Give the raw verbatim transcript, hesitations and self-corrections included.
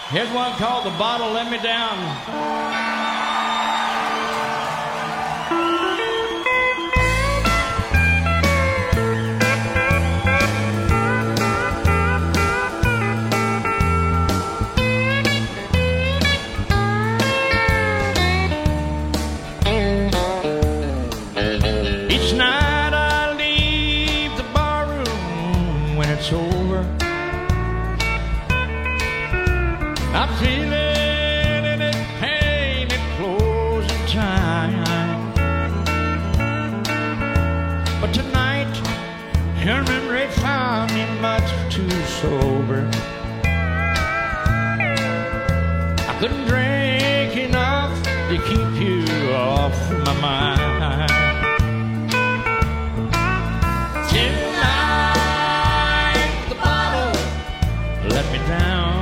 Here's one called The Bottle Let Me Down. Each night I leave the barroom when it's over. I'm feeling any pain at closing time. But tonight, her memory found me much too sober. I couldn't